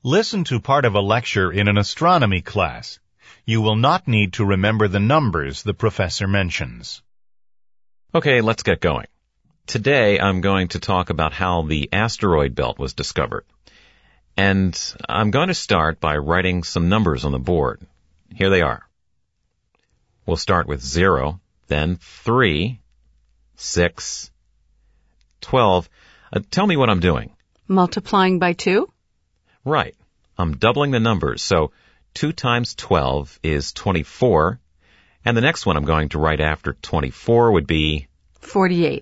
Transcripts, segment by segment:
Listen to part of a lecture in an astronomy class. You will not need to remember the numbers the professor mentions. Okay, let's get going. Today I'm going to talk about how the asteroid belt was discovered. And I'm going to start by writing some numbers on the board. Here they are. We'll start with 0, then 3, 6, 12. Tell me what I'm doing. Multiplying by 2? Right. I'm doubling the numbers, so 2 times 12 is 24, and the next one I'm going to write after 24 would be 48.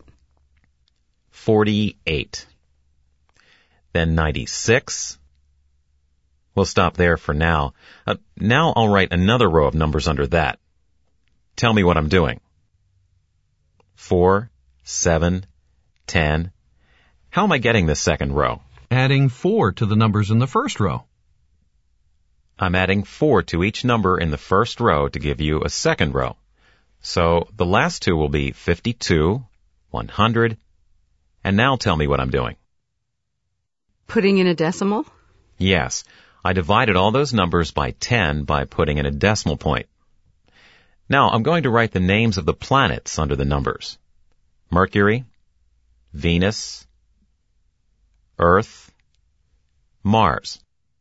48. Then 96. We'll stop there for now. Now I'll write another row of numbers under that. Tell me what I'm doing. 4, 7, 10. How am I getting this second row? Adding 4 to the numbers in the first row. I'm adding 4 to each number in the first row to give you a second row. So the last two will be 52, 100, and now tell me what I'm doing. Putting in a decimal? Yes, I divided all those numbers by 10 by putting in a decimal point. Now I'm going to write the names of the planets under the numbers. Mercury, Venus, Earth, Mars.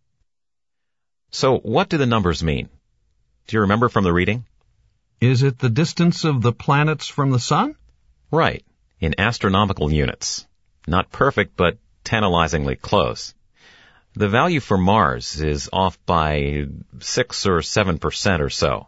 So what do the numbers mean? Do you remember from the reading? Is it the distance of the planets from the sun? Right, in astronomical units. Not perfect, but tantalizingly close. The value for Mars is off by 6 or 7% or so.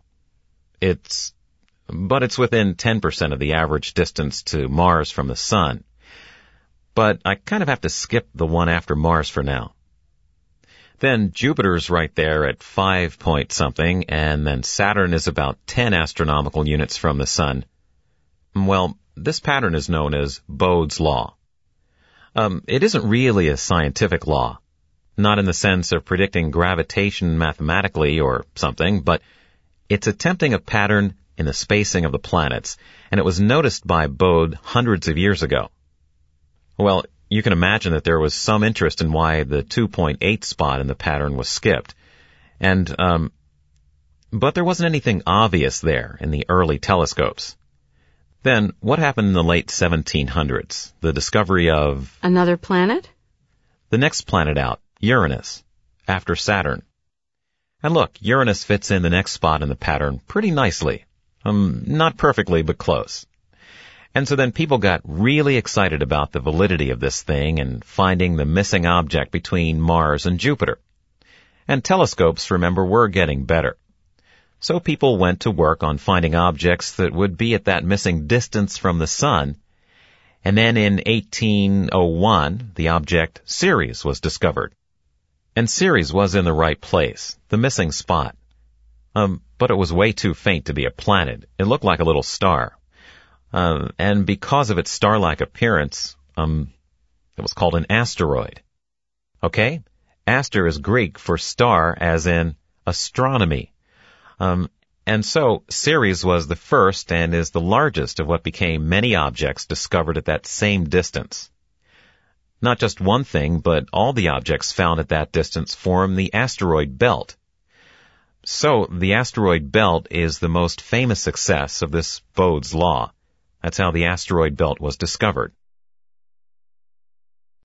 But it's within 10% of the average distance to Mars from the sun. But I kind of have to skip the one after Mars for now. Then Jupiter's right there at 5 point something, and then Saturn is about 10 astronomical units from the sun. Well, this pattern is known as Bode's law. It isn't really a scientific law, not in the sense of predicting gravitation mathematically or something, but it's attempting a pattern in the spacing of the planets, and it was noticed by Bode hundreds of years ago. Well, you can imagine that there was some interest in why the 2.8 spot in the pattern was skipped. But there wasn't anything obvious there in the early telescopes. Then, what happened in the late 1700s? The discovery of... Another planet? The next planet out, Uranus, after Saturn. And look, Uranus fits in the next spot in the pattern pretty nicely. Not perfectly, but close. And so then people got really excited about the validity of this thing and finding the missing object between Mars and Jupiter. And telescopes, remember, were getting better. So people went to work on finding objects that would be at that missing distance from the sun. And then in 1801, the object Ceres was discovered. And Ceres was in the right place, the missing spot. But it was way too faint to be a planet. It looked like a little star. And because of its star-like appearance, it was called an asteroid. Okay? Aster is Greek for star, as in astronomy. And so Ceres was the first and is the largest of what became many objects discovered at that same distance. Not just one thing, but all the objects found at that distance form the asteroid belt. So the asteroid belt is the most famous success of this Bode's law. That's how the asteroid belt was discovered.